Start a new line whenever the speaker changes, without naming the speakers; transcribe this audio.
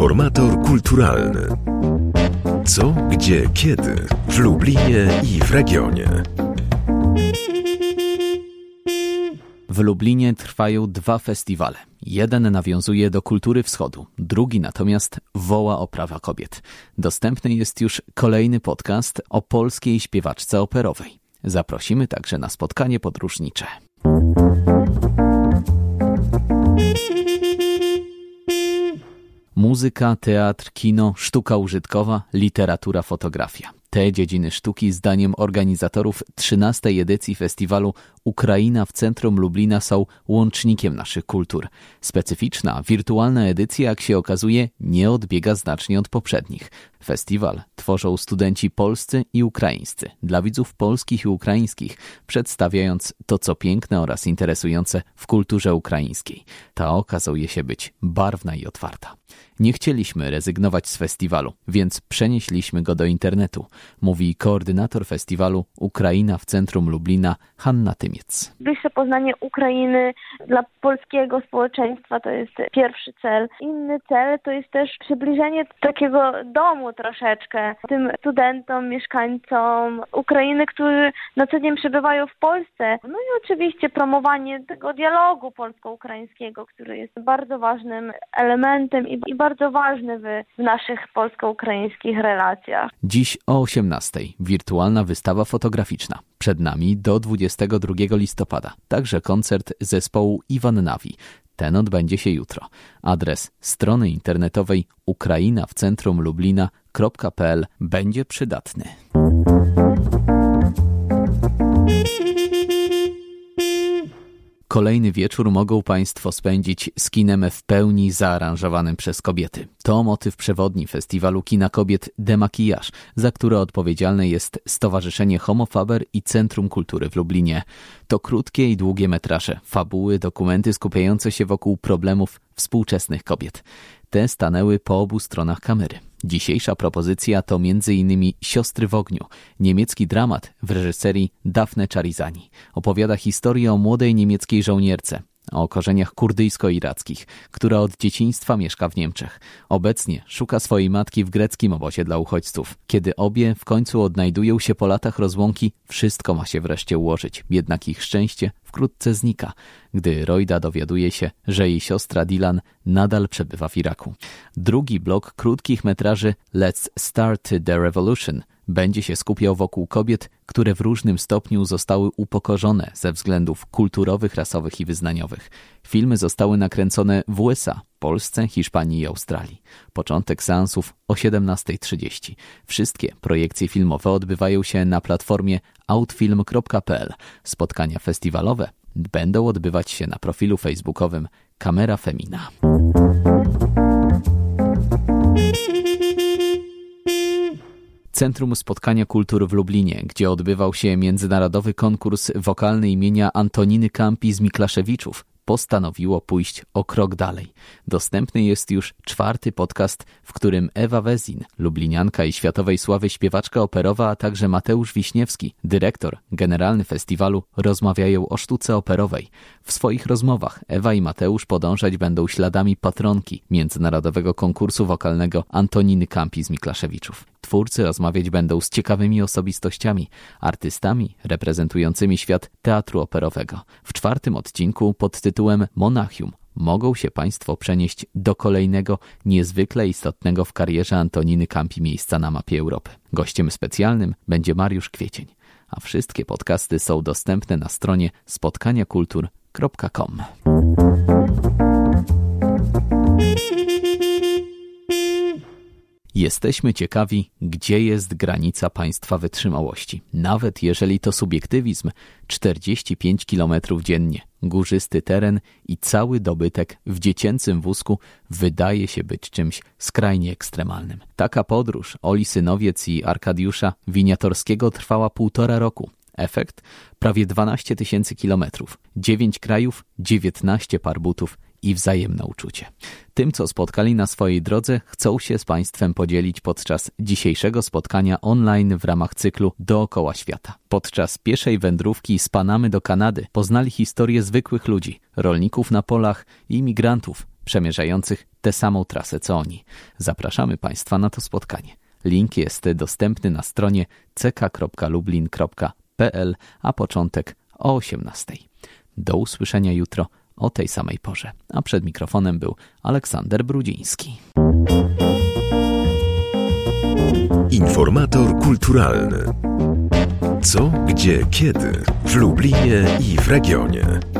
Informator kulturalny. Co, gdzie, kiedy w Lublinie i w regionie.
W Lublinie trwają 2 festiwale. Jeden nawiązuje do kultury wschodu, drugi natomiast woła o prawa kobiet. Dostępny jest już kolejny podcast o polskiej śpiewaczce operowej. Zaprosimy także na spotkanie podróżnicze. Muzyka, teatr, kino, sztuka użytkowa, literatura, fotografia. Te dziedziny sztuki zdaniem organizatorów 13. edycji festiwalu Ukraina w centrum Lublina są łącznikiem naszych kultur. Specyficzna, wirtualna edycja, jak się okazuje, nie odbiega znacznie od poprzednich. Festiwal tworzą studenci polscy i ukraińscy, dla widzów polskich i ukraińskich, przedstawiając to, co piękne oraz interesujące w kulturze ukraińskiej. Ta okazuje się być barwna i otwarta. Nie chcieliśmy rezygnować z festiwalu, więc przenieśliśmy go do internetu, mówi koordynator festiwalu Ukraina w centrum Lublina Hanna Tymiec.
Bliższe poznanie Ukrainy dla polskiego społeczeństwa to jest pierwszy cel. Inny cel to jest też przybliżenie takiego domu troszeczkę tym studentom, mieszkańcom Ukrainy, którzy na co dzień przebywają w Polsce. No i oczywiście promowanie tego dialogu polsko-ukraińskiego, który jest bardzo ważnym elementem i bardzo ważny w naszych polsko-ukraińskich relacjach.
Dziś o 18:00 wirtualna wystawa fotograficzna. Przed nami do 22 listopada. Także koncert zespołu Iwan Nawi. Ten odbędzie się jutro. Adres strony internetowej ukrainawcentrumlublina.pl będzie przydatny. Kolejny wieczór mogą Państwo spędzić z kinem w pełni zaaranżowanym przez kobiety. To motyw przewodni festiwalu kina kobiet Demakijaż, za które odpowiedzialne jest Stowarzyszenie Homo Faber i Centrum Kultury w Lublinie. To krótkie i długie metraże, fabuły, dokumenty skupiające się wokół problemów współczesnych kobiet. Te stanęły po obu stronach kamery. Dzisiejsza propozycja to m.in. Siostry w ogniu, niemiecki dramat w reżyserii Dafne Charizani. Opowiada historię o młodej niemieckiej żołnierce, o korzeniach kurdyjsko-irackich, która od dzieciństwa mieszka w Niemczech. Obecnie szuka swojej matki w greckim obozie dla uchodźców. Kiedy obie w końcu odnajdują się po latach rozłąki, wszystko ma się wreszcie ułożyć. Jednak ich szczęście wkrótce znika, gdy Rojda dowiaduje się, że jej siostra Dilan nadal przebywa w Iraku. Drugi blok krótkich metraży Let's Start the Revolution będzie się skupiał wokół kobiet, które w różnym stopniu zostały upokorzone ze względów kulturowych, rasowych i wyznaniowych. Filmy zostały nakręcone w USA, Polsce, Hiszpanii i Australii. Początek seansów o 17:30. Wszystkie projekcje filmowe odbywają się na platformie outfilm.pl. Spotkania festiwalowe będą odbywać się na profilu facebookowym Kamera Femina. Centrum Spotkania Kultur w Lublinie, gdzie odbywał się międzynarodowy konkurs wokalny imienia Antoniny Kampi z Miklaszewiczów, postanowiło pójść o krok dalej. Dostępny jest już 4. podcast, w którym Ewa Wezin, lublinianka i światowej sławy śpiewaczka operowa, a także Mateusz Wiśniewski, dyrektor generalny festiwalu, rozmawiają o sztuce operowej. W swoich rozmowach Ewa i Mateusz podążać będą śladami patronki międzynarodowego konkursu wokalnego Antoniny Kampi z Miklaszewiczów. Twórcy rozmawiać będą z ciekawymi osobistościami, artystami reprezentującymi świat teatru operowego. W 4. odcinku pod tytułem Monachium mogą się Państwo przenieść do kolejnego, niezwykle istotnego w karierze Antoniny Kampi miejsca na mapie Europy. Gościem specjalnym będzie Mariusz Kwiecień, a wszystkie podcasty są dostępne na stronie spotkaniakultur.com. Jesteśmy ciekawi, gdzie jest granica państwa wytrzymałości. Nawet jeżeli to subiektywizm, 45 km dziennie, górzysty teren i cały dobytek w dziecięcym wózku wydaje się być czymś skrajnie ekstremalnym. Taka podróż Oli Synowiec i Arkadiusza Winiatorskiego trwała 1,5 roku. Efekt? Prawie 12 000 kilometrów, 9 krajów, 19 par butów i wzajemne uczucie. Tym, co spotkali na swojej drodze, chcą się z Państwem podzielić podczas dzisiejszego spotkania online w ramach cyklu Dookoła Świata. Podczas pieszej wędrówki z Panamy do Kanady poznali historię zwykłych ludzi, rolników na polach i imigrantów przemierzających tę samą trasę co oni. Zapraszamy Państwa na to spotkanie. Link jest dostępny na stronie ck.lublin.pl, a początek o 18:00. Do usłyszenia jutro o tej samej porze. A przed mikrofonem był Aleksander Brudziński.
Informator kulturalny. Co, gdzie, kiedy w Lublinie i w regionie.